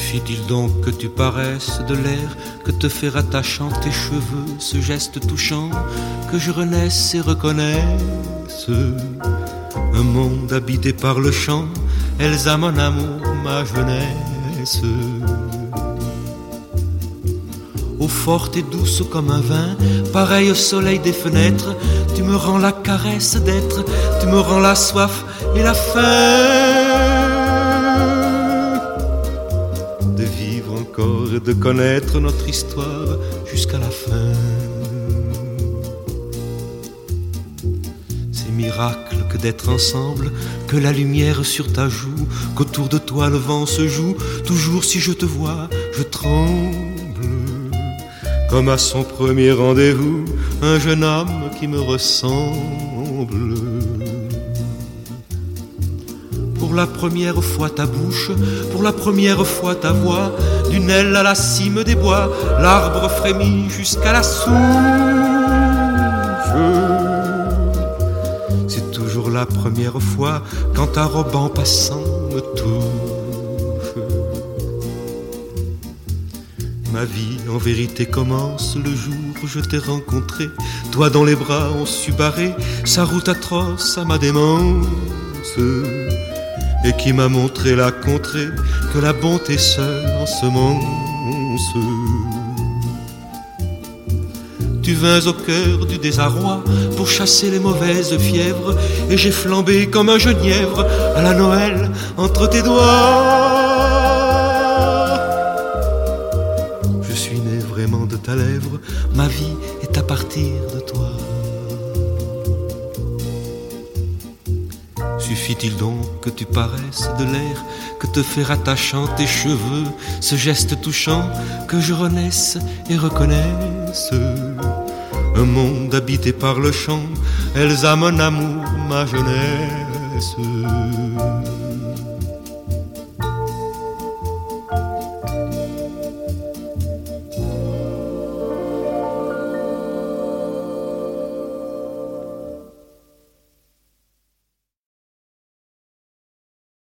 Suffit-il donc que tu paraisses de l'air que te fait rattachant tes cheveux, ce geste touchant, que je renaisse et reconnaisse un monde habité par le chant, Elsa mon amour, ma jeunesse. Eau forte et douce comme un vin, pareil au soleil des fenêtres, tu me rends la caresse d'être, tu me rends la soif et la faim de vivre encore et de connaître notre histoire jusqu'à la fin. C'est miracle que d'être ensemble, que la lumière sur ta joue, qu'autour de toi le vent se joue. Toujours si je te vois, je tremble, comme à son premier rendez-vous, un jeune homme qui me ressemble. Pour la première fois ta bouche, pour la première fois ta voix, d'une aile à la cime des bois, l'arbre frémit jusqu'à la souche. C'est toujours la première fois quand ta robe en passant me touche. Ma vie en vérité commence le jour où je t'ai rencontré, toi dont les bras ont su barrer sa route atroce à ma démence, et qui m'a montré la contrée que la bonté seule ensemence. Tu vins au cœur du désarroi pour chasser les mauvaises fièvres, et j'ai flambé comme un genièvre à la Noël entre tes doigts. Je suis né vraiment de ta lèvre, ma vie est à partir de toi. Suffit-il donc que tu paraisses de l'air que te fait rattachant tes cheveux, ce geste touchant, que je renaisse et reconnaisse un monde habité par le chant, Elsa mon amour, ma jeunesse.